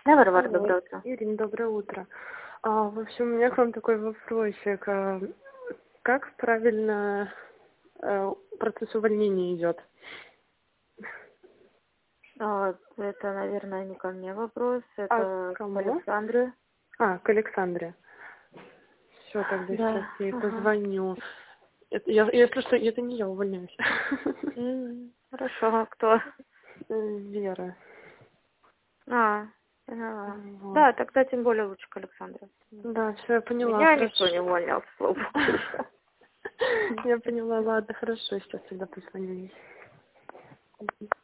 Да, Варвара, Алло, доброе утро. Ирина, доброе утро. В общем, у меня к вам такой вопросик. Как правильно процесс увольнения идет? Это, наверное, не ко мне вопрос, А к это к кому? Александре. К Александре. Все, тогда сейчас Да, я ей ага. позвоню. Если что, это не я увольняюсь. Хорошо, а кто? Вера. Поняла. Вот. Да, тогда тем более лучше к Александре. Да, все, я поняла, Меня никто хорошо. не увольнял, слава богу. Я поняла, ладно, хорошо, сейчас тогда позвоню ей.